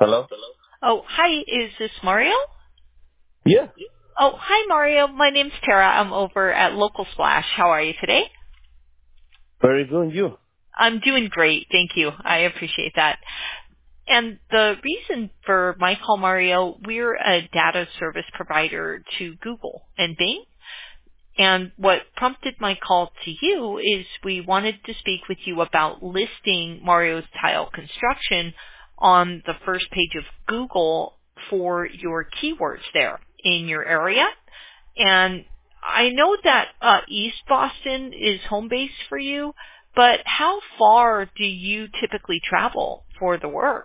Hello? Oh, hi. Is this Mario? Yeah. Oh, hi, Mario. My name's Tara. I'm over at Local Splash. How are you today? Very good. You? I'm doing great. Thank you. I appreciate that. And the reason for my call, Mario, we're a data service provider to Google and Bing. And what prompted my call to you is we wanted to speak with you about listing Mario's Tile Construction on the first page of Google for your keywords there in your area. And I know that East Boston is home base for you, but how far do you typically travel for the work?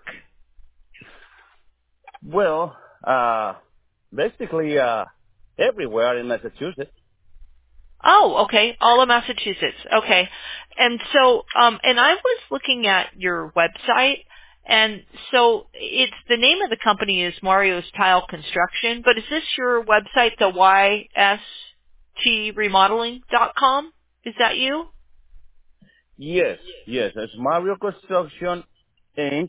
Well, basically, everywhere in Massachusetts. Oh, okay. All of Massachusetts. Okay. And so, and I was looking at your website, and so it's the name of the company is Mario's Tile Construction, but is this your website, the ystremodeling.com? Is that you? Yes, yes. It's Mario Construction, Inc.,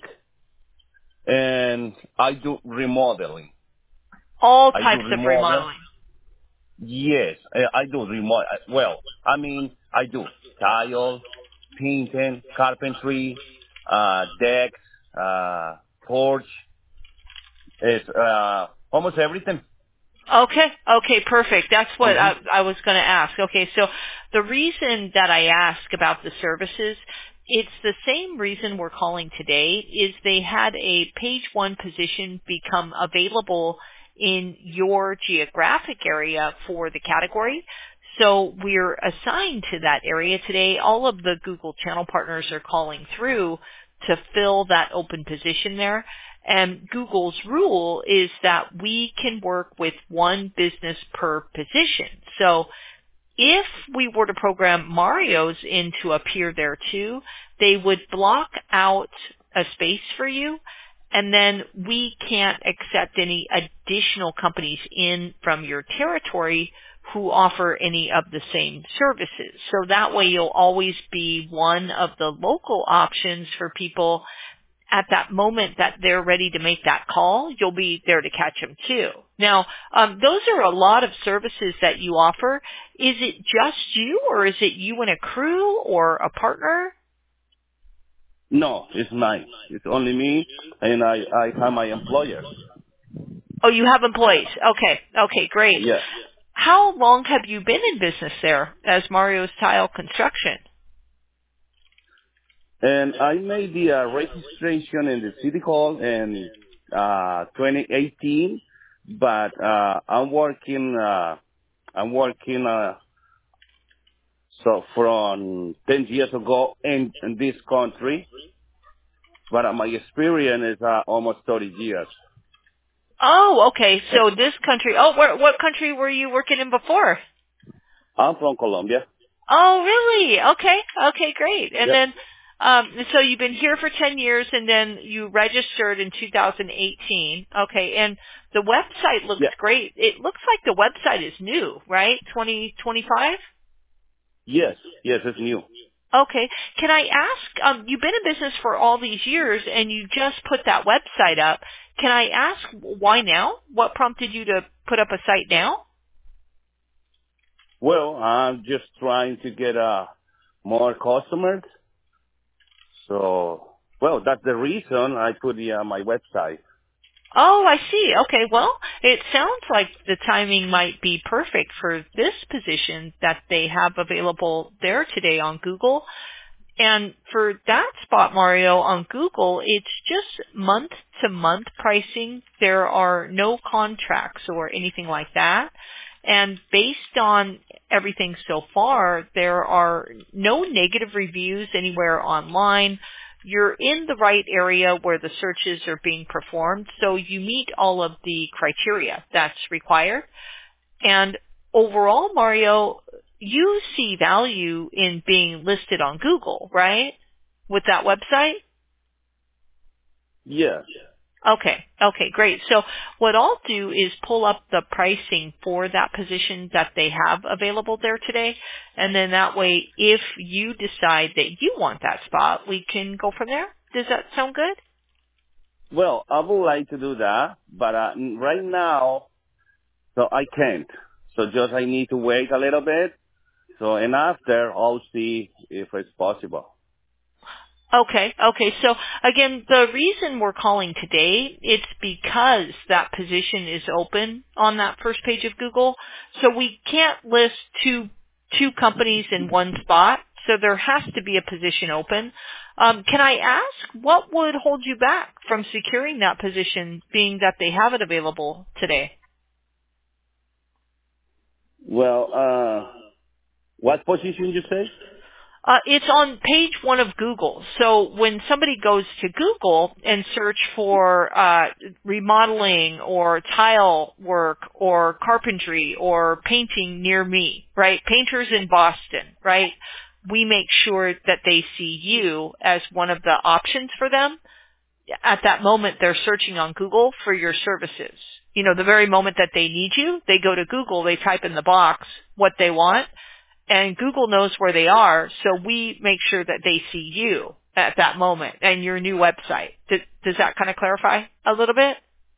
and I do remodeling. All I do types of remodel. remodeling. Yes, I do remodel. Well, I do tile, painting, carpentry, decks, porch. It's, almost everything. Okay. Okay. Perfect. That's what Mm-hmm. I was going to ask. Okay. So the reason that I ask about the services, it's the same reason we're calling today is they had a page one position become available in your geographic area for the category. So we're assigned to that area today. All of the Google channel partners are calling through to fill that open position there. And Google's rule is that we can work with one business per position. So if we were to program Mario's in to appear there too, they would block out a space for you, and then we can't accept any additional companies in from your territory who offer any of the same services. So that way you'll always be one of the local options for people at that moment that they're ready to make that call. You'll be there to catch them too. Now, those are a lot of services that you offer. Is it just you, or is it you and a crew or a partner? No, it's mine. It's only me, and I have my employers. Oh, you have employees. Okay. Okay, great. Yeah. How long have you been in business there as Mario's Tile Construction? And I made the registration in the city hall in 2018, but I'm working. So from 10 years ago in this country, but my experience is almost 30 years. Oh, okay. So this country. Oh, what country were you working in before? I'm from Colombia. Oh, really? Okay. Okay, great. And Yep. then, so you've been here for 10 years and then you registered in 2018. Okay. And the website looks Yeah. great. It looks like the website is new, right? 2025? Yes. Yes, it's new. Okay. Can I ask, you've been in business for all these years and you just put that website up. Can I ask why now? What prompted you to put up a site now? Well, I'm just trying to get more customers. So, well, that's the reason I put my website. Oh, I see. Okay, well, it sounds like the timing might be perfect for this position that they have available there today on Google. And for that spot, Mario, on Google, it's just month-to-month pricing. There are no contracts or anything like that. And based on everything so far, there are no negative reviews anywhere online. You're in the right area where the searches are being performed, so you meet all of the criteria that's required. And overall, Mario, you see value in being listed on Google, right? With that website? Yes. Okay. Okay, great. So what I'll do is pull up the pricing for that position that they have available there today. And then that way, if you decide that you want that spot, we can go from there. Does that sound good? Well, I would like to do that, but right now, so I can't. So just I need to wait a little bit. So, and after, I'll see if it's possible. Okay. So again, the reason we're calling today, it's because that position is open on that first page of Google. So we can't list two companies in one spot. So there has to be a position open. Can I ask what would hold you back from securing that position, being that they have it available today? Well, what position you say? It's on page 1 of Google. So when somebody goes to Google and search for remodeling or tile work or carpentry or painting near me, right? Painters in Boston, right? We make sure that they see you as one of the options for them. At that moment, they're searching on Google for your services. You know, the very moment that they need you, they go to Google, they type in the box what they want, and Google knows where they are, so we make sure that they see you at that moment and your new website. Does that kind of clarify a little bit?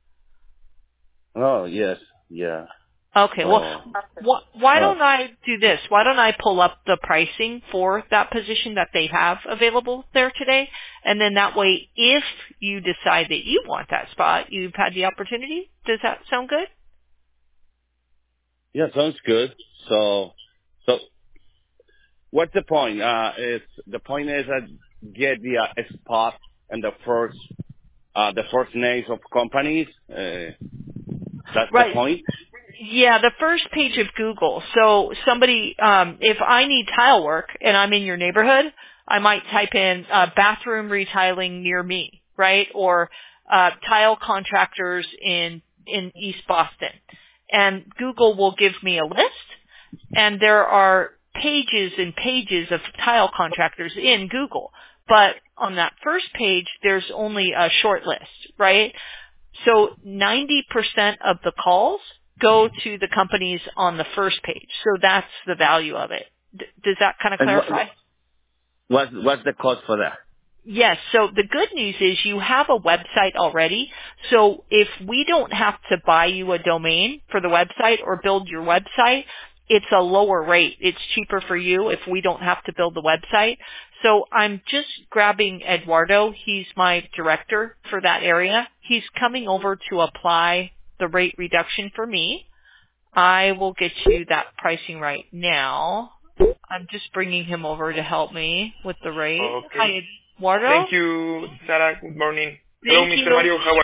Oh, yes, yeah. Okay, well, why don't I do this? Why don't I pull up the pricing for that position that they have available there today? And then that way, if you decide that you want that spot, you've had the opportunity. Does that sound good? Yeah, sounds good. So what's the point? The point is that get the spot and the first names of companies. That's the Right. point. Yeah, the first page of Google. So somebody, if I need tile work and I'm in your neighborhood, I might type in bathroom retiling near me, right? Or tile contractors in East Boston. And Google will give me a list, and there are pages and pages of tile contractors in Google. But on that first page, there's only a short list, right? So 90% of the calls go to the companies on the first page. So that's the value of it. Does that kind of And clarify? what's the cost for that? Yes. So the good news is you have a website already. So if we don't have to buy you a domain for the website or build your website, it's a lower rate. It's cheaper for you if we don't have to build the website. So I'm just grabbing Eduardo. He's my director for that area. He's coming over to apply the rate reduction for me. I will get you that pricing right now. I'm just bringing him over to help me with the rate. Okay. Hi, Eduardo. Thank you, Sarah. Good morning. Hello, Thank Mr. you. Mario. How